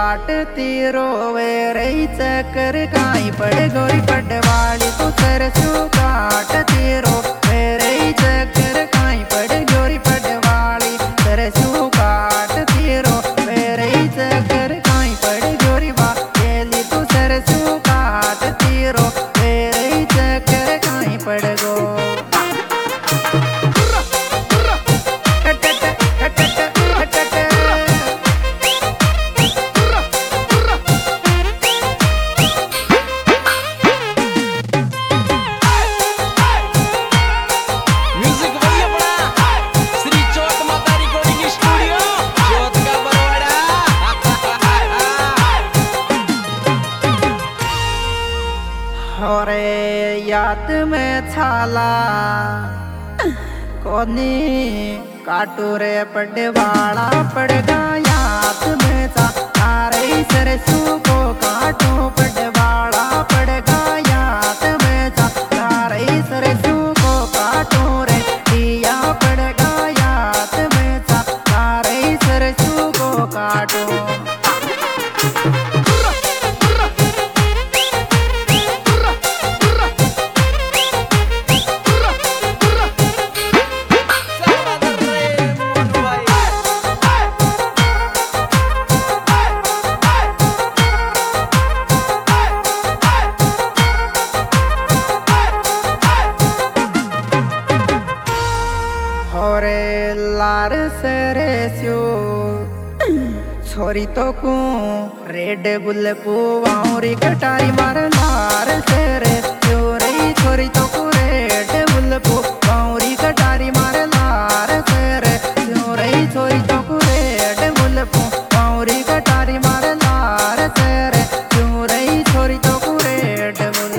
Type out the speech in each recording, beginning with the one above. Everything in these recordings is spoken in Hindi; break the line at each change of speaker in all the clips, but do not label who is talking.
काटती रोवे रही चक्कर काई पड़ गोरी पटवाली तू सरसू काटती रोवे रही चक्कर काई पड़ गोरी पटवाली सरसू काटती रोवे रही चक्कर काई पड़ गोरी वाली तू सरसू काटती रोवे रही चक्कर काई पड़ गो होरे याद में छाला कोनी काटू रे पड़वाड़ा पड़गा याद में सारे सरसू को काटू पड़वाड़ा पड़गा याद में सारे सरसू को काटू रे दिया पड़गा याद में सारे सरसू को काटू लार सरेस्यो छोरी तो को रेड बुल पुवारी कटारी मार लार सरेस्यो रे छोरी तो को रेड बुल पुवारी कटारी मार लार सरेस्यो रे छोरी तो को रेड बुल पुवारी कटारी मार लार सरेस्यो रे छोरी तो को रेड बुल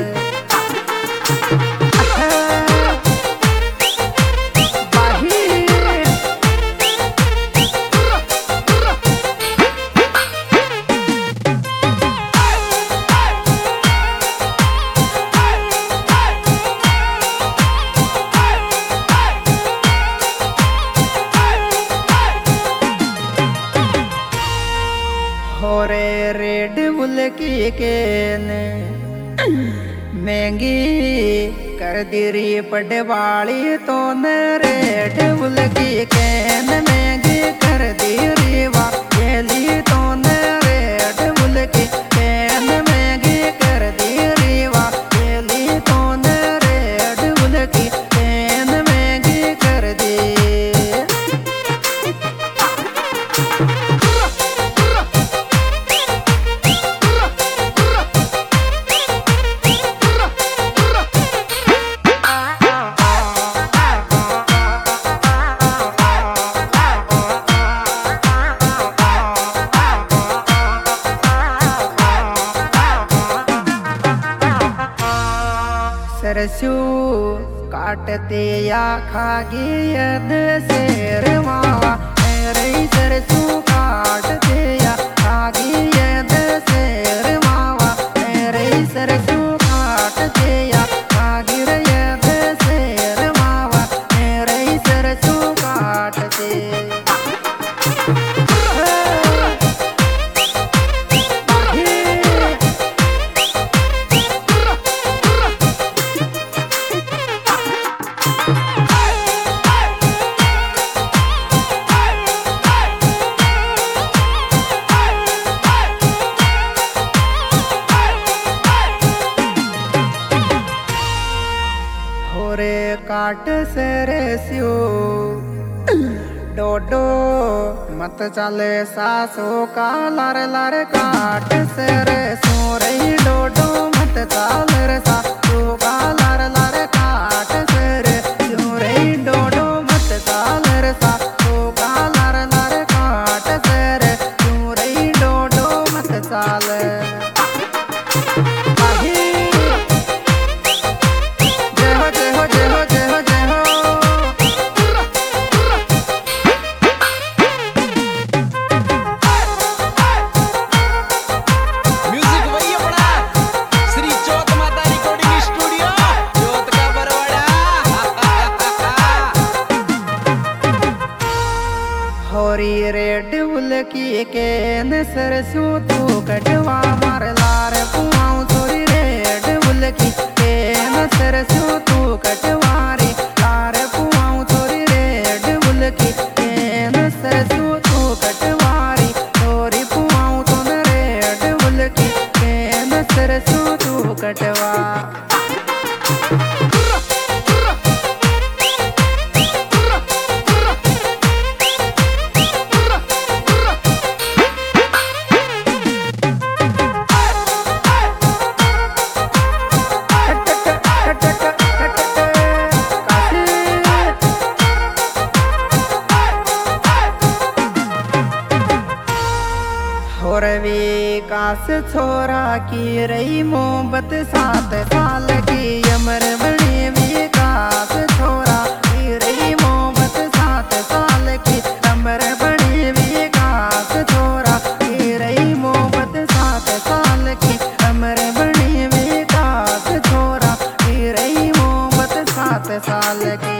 होरे रेड बुल की केने महंगी कर दी री पटवाली तो न रेड बुल की केन महंगी कर दी री वाली तो न रेड बुल की केन महंगी कर दी री वाली तो न रेड बुल की केन महंगी कर दी सरसू काटते या खागी यद शेर मावा रे सरसू काटते या खागी यद शेर मावा रे सरसू काटते या खागी यद शेर मावा रे सरसू काटते काट सरस्यो डोडो मत चले सासो का लार लार काट सरसो रे डोडो मत चाल सासो का लार लार काट सरस्यो रे डोडो मत चाल सासो का लार लार काट सरस्यो रे डोडो मत चाल रेड बुल की केन सरसू तू विकास छोरा की रही मोहब्बत 7 साल की अमर बने विकास छोरा की रही मोहब्बत 7 साल की अमर बने विकास छोरा की रही मोहब्बत 7 साल की अमर बने विकास छोरा की रही मोहब्बत 7 साल की।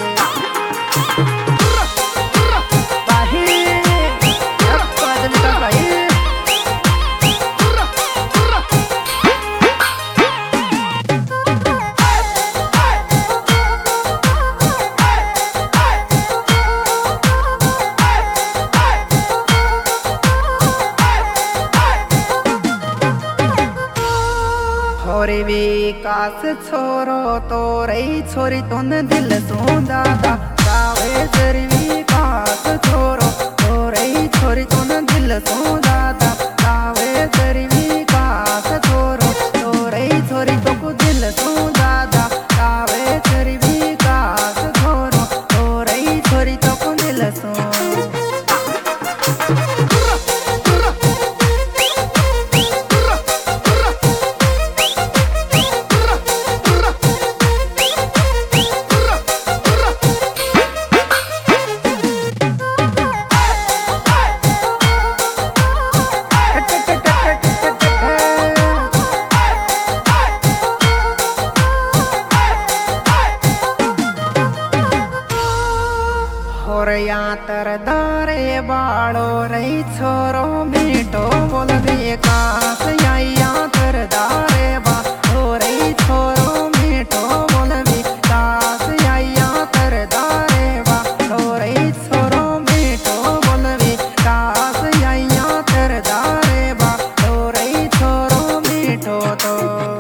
और विकास छोरो तो रही छोरी तुन दिल सो दादा कावे जरी विकास छोरो तो रही छोरी तुन दिल सो दादा कावे जरी विकास छोरो तो रही छोरी तो को दिल सो दादा कावे जरी विकास छोरो तो रही छोरी तो को दिल सो। और यहाँ तरदारे बाड़ो रही छोरो मीठो बोल विकास यहाँ तरदारे बाड़ो रही छोरो मीठो बोल विकास यहाँ तरदारे बाड़ो रही छोरो मीठो बोल विकास यहाँ तरदारे बाड़ो रही छोरो मीठो तो।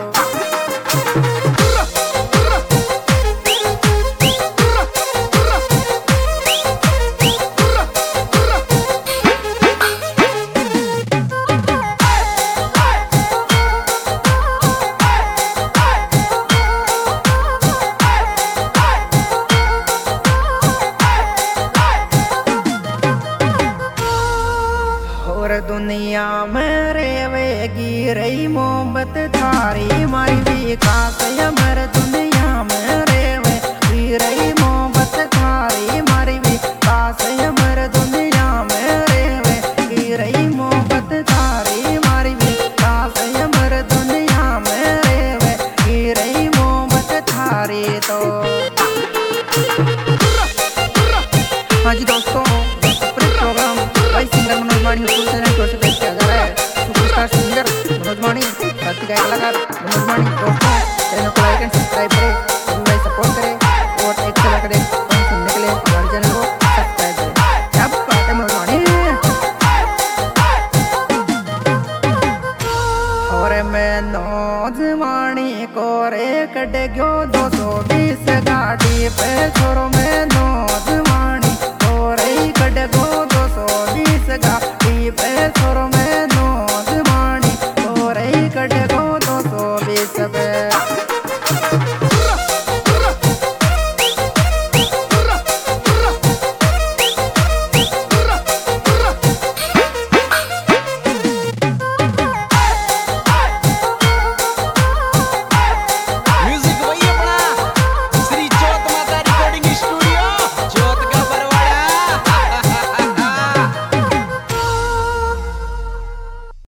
और दुनिया में रेवेगी रही मोहब्बत थारी मारी विकास अमर दुनिया में रेवेगी रही मोहब्बत थारी मारी विकास अमर दुनिया में रेवेगी रही मोहब्बत थारी मारी विकास अमर दुनिया में रेवेगी रही मोहब्बत थारी तो। हाँ जी दोस्तों, प्रोग्राम सिंगर मनोज मानी से पेश किया जा रहा है। सुपरस्टार सिंगर मनोज मानी, साथी गायक कलाकार मनोज मानी। दोस्तों चैनल को लाइक एंड सब्सक्राइब करें, सभी सपोर्ट करें और एक तरह करें सुनने के लिए हमारे चैनल को सब्सक्राइब करें। क्या बात है मनोज मानी। और मैं नौजवानी को रे कटे गयो 220 गाड़ी पे छोरो में नौजवानी को रे कटे गयो 220 गाड़ी पे छोरो में